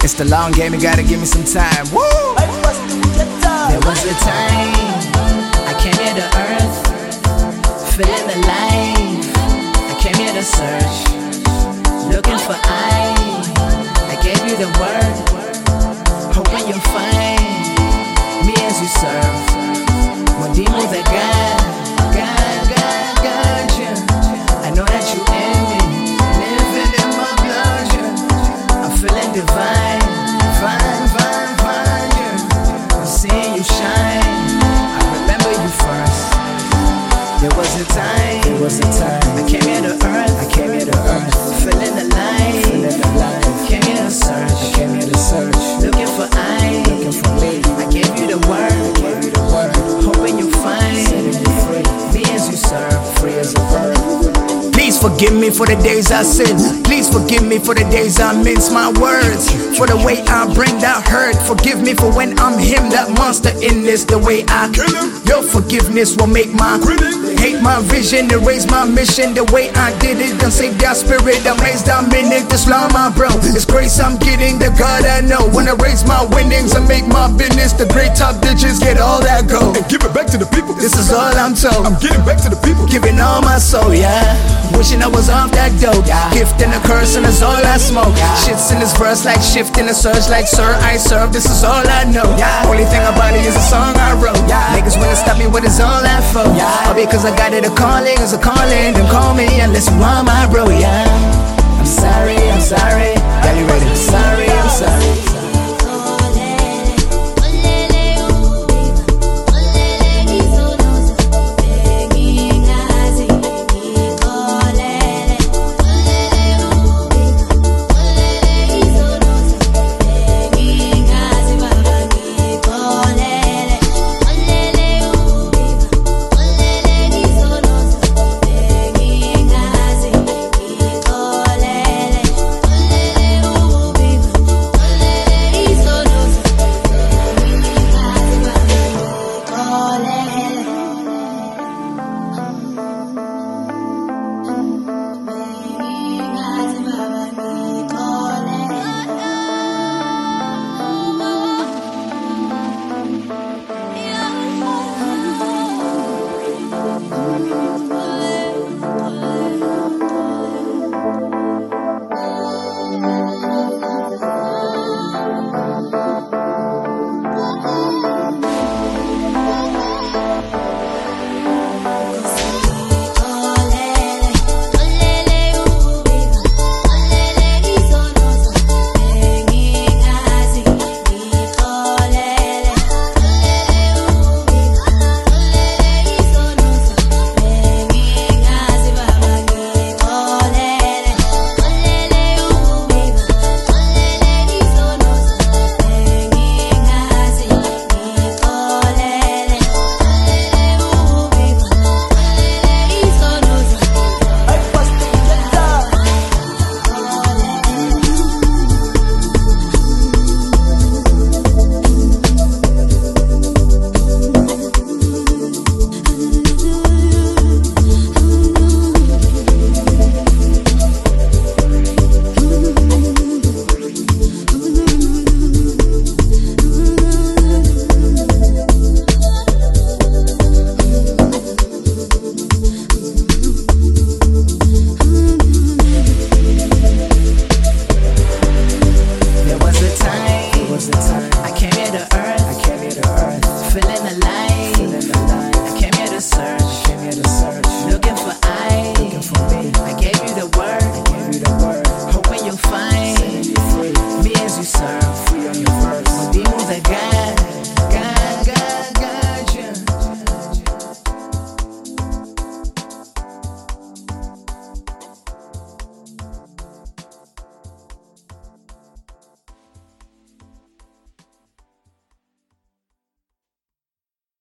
It's the long game, you gotta give me some time. Woo! There was a time I came here to earth, feeling alive. I came here to search, looking for I gave you the word, hoping you'll find me as you serve. Modimo the God, yeah. I know that you in me, living in my blood, yeah. I'm feeling divine, fine, yeah. I'm seeing you shine. I remember you first. There was a time I came here to earth, feeling alive. Came here to search, looking for me. I gave you the word, hoping you find me as you serve, free as a bird. Please forgive me for the days I sin. Please forgive me for the days I mince my words, for the way I bring that hurt. Forgive me for when I'm him, that monster in this, the way I kill him. Your forgiveness will make my hate my vision, erase my mission. The way I did it, don't save that spirit. I'm raised, I'm in it, this law, my bro. It's grace I'm getting, the God I know. When I raise my winnings, I make my business. The great top digits, get all that gold and give it back to the people. This is all I'm told. I'm getting back to the people, giving all my soul, yeah. Wishing I was off that dope, yeah. Gift and a curse and that's all I smoke, yeah. Shits in this verse like shift in a surge, like sir I serve. This is all I know, yeah. Only thing about it is a song I wrote, yeah. Niggas wanna stop me, what is all that for? Yeah. All because I got it, a calling is a calling. Don't call me unless you want my bro, yeah. I'm sorry, yeah.